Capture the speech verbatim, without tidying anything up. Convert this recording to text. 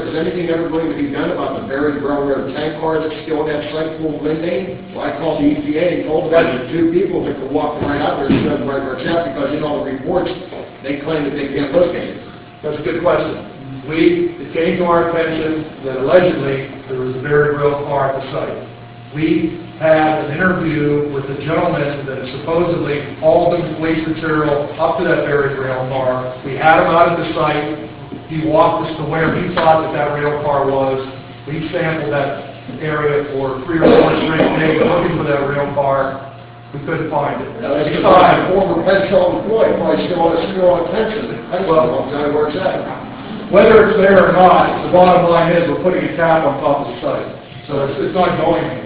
is anything ever going to be done about the buried railroad tank cars that still in that site full of Lindane? Well, I called the E P A and told them there's two people that could walk right out there and show them right where it's at, because in all the reports, they claim that they can't locate it. That's a good question. We, it came to our attention that allegedly there was a buried rail car at the site. We had an interview with the gentleman that had supposedly hauled the waste material up to that buried rail car. We had him out at the site. He walked us to where he thought that that rail car was. We sampled that area for three or four straight days looking for that rail car. We couldn't find it. Now, that's We because tried. a former Pensacola employee, probably still on, still on pension. Pensacola, I'll tell you where it's at. Whether it's there or not, the bottom line is we're putting a cap on top of the site. So it's, it's not going anywhere.